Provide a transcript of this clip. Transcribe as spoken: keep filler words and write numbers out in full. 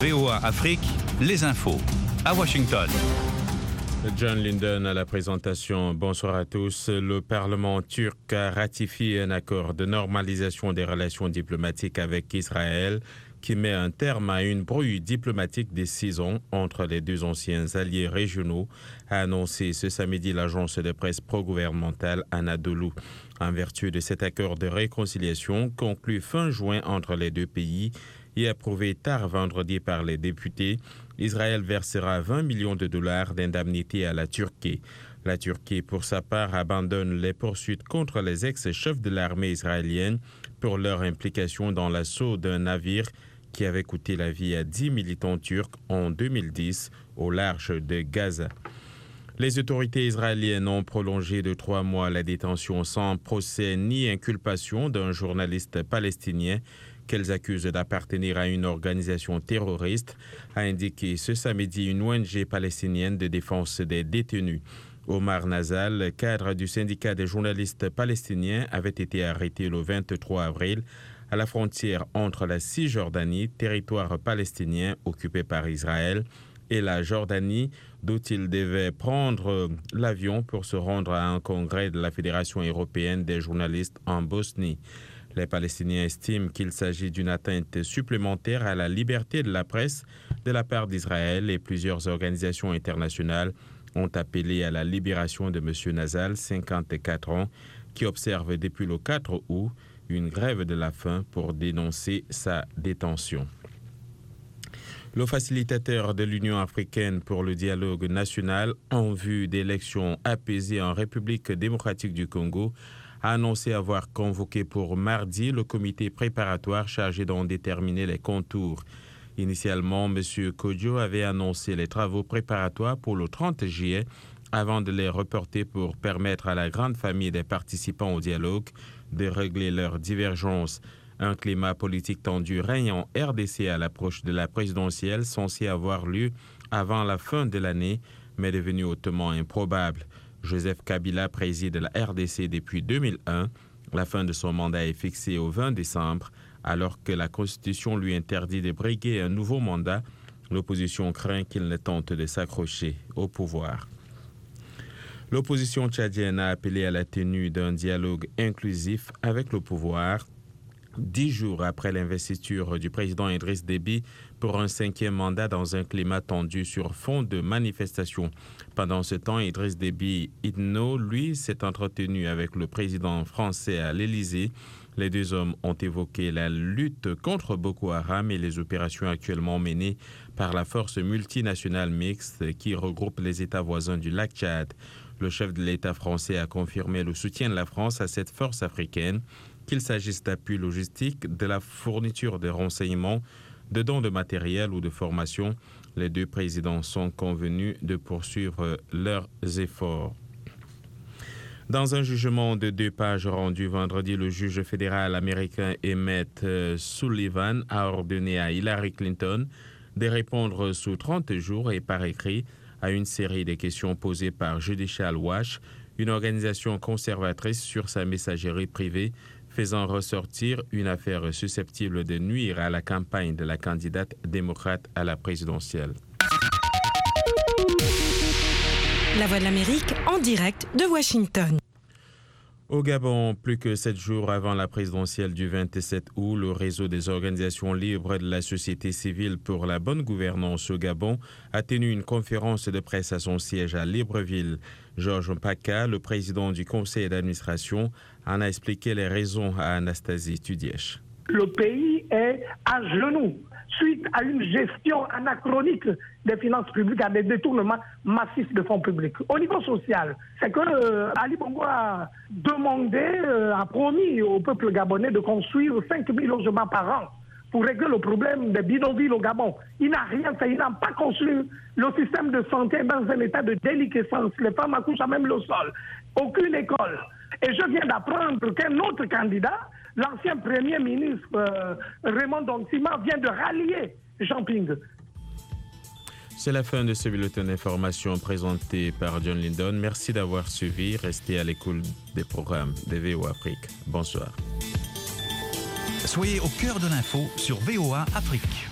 V O A Afrique, les infos, à Washington. John Linden à la présentation. Bonsoir à tous. Le Parlement turc a ratifié un accord de normalisation des relations diplomatiques avec Israël qui met un terme à une brouille diplomatique des six ans entre les deux anciens alliés régionaux, a annoncé ce samedi l'agence de presse pro-gouvernementale Anadolu. En vertu de cet accord de réconciliation conclu fin juin entre les deux pays et approuvé tard vendredi par les députés, Israël versera vingt millions de dollars d'indemnités à la Turquie. La Turquie, pour sa part, abandonne les poursuites contre les ex-chefs de l'armée israélienne pour leur implication dans l'assaut d'un navire qui avait coûté la vie à dix militants turcs en deux mille dix au large de Gaza. Les autorités israéliennes ont prolongé de trois mois la détention sans procès ni inculpation d'un journaliste palestinien qu'elles accusent d'appartenir à une organisation terroriste, a indiqué ce samedi une O N G palestinienne de défense des détenus. Omar Nazal, cadre du syndicat des journalistes palestiniens, avait été arrêté le vingt-trois avril à la frontière entre la Cisjordanie, territoire palestinien occupé par Israël, et la Jordanie, d'où il devait prendre l'avion pour se rendre à un congrès de la Fédération européenne des journalistes en Bosnie. Les Palestiniens estiment qu'il s'agit d'une atteinte supplémentaire à la liberté de la presse de la part d'Israël et plusieurs organisations internationales ont appelé à la libération de M. Nazal, cinquante-quatre ans, qui observe depuis le quatre août une grève de la faim pour dénoncer sa détention. Le facilitateur de l'Union africaine pour le dialogue national en vue d'élections apaisées en République démocratique du Congo a annoncé avoir convoqué pour mardi le comité préparatoire chargé d'en déterminer les contours. Initialement, M. Kodjo avait annoncé les travaux préparatoires pour le trente juillet avant de les reporter pour permettre à la grande famille des participants au dialogue de régler leurs divergences. Un climat politique tendu règne en R D C à l'approche de la présidentielle censée avoir lieu avant la fin de l'année, mais devenu hautement improbable. Joseph Kabila préside la R D C depuis deux mille un. La fin de son mandat est fixée au vingt décembre, alors que la Constitution lui interdit de briguer un nouveau mandat. L'opposition craint qu'il ne tente de s'accrocher au pouvoir. L'opposition tchadienne a appelé à la tenue d'un dialogue inclusif avec le pouvoir, dix jours après l'investiture du président Idriss Déby pour un cinquième mandat dans un climat tendu sur fond de manifestations. Pendant ce temps, Idriss Déby Itno, lui, s'est entretenu avec le président français à l'Élysée. Les deux hommes ont évoqué la lutte contre Boko Haram et les opérations actuellement menées par la force multinationale mixte qui regroupe les États voisins du lac Tchad. Le chef de l'État français a confirmé le soutien de la France à cette force africaine, qu'il s'agisse d'appui logistique, de la fourniture de renseignements, de dons de matériel ou de formation. Les deux présidents sont convenus de poursuivre leurs efforts. Dans un jugement de deux pages rendu vendredi, le juge fédéral américain Emmett Sullivan a ordonné à Hillary Clinton de répondre sous trente jours et par écrit à une série de questions posées par Judicial Watch, une organisation conservatrice sur sa messagerie privée, faisant ressortir une affaire susceptible de nuire à la campagne de la candidate démocrate à la présidentielle. La Voix de l'Amérique en direct de Washington. Au Gabon, plus que sept jours avant la présidentielle du vingt-sept août, le réseau des organisations libres de la société civile pour la bonne gouvernance au Gabon a tenu une conférence de presse à son siège à Libreville. Georges Mpaka, le président du conseil d'administration, en a expliqué les raisons à Anastasie Tudièche. Le pays est à genoux suite à une gestion anachronique des finances publiques, à des détournements massifs de fonds publics. Au niveau social, c'est que euh, Ali Bongo a demandé, euh, a promis au peuple gabonais de construire cinq mille logements par an pour régler le problème des bidonvilles au Gabon. Il n'a rien fait, il n'a pas construit. Le système de santé est dans un état de déliquescence. Les femmes accouchent à même le sol. Aucune école. Et je viens d'apprendre qu'un autre candidat, l'ancien Premier ministre euh, Raymond Dongsima, vient de rallier Jean Ping. C'est la fin de ce bulletin d'information présenté par John Linden. Merci d'avoir suivi. Restez à l'écoute des programmes de V O A Afrique. Bonsoir. Soyez au cœur de l'info sur V O A Afrique.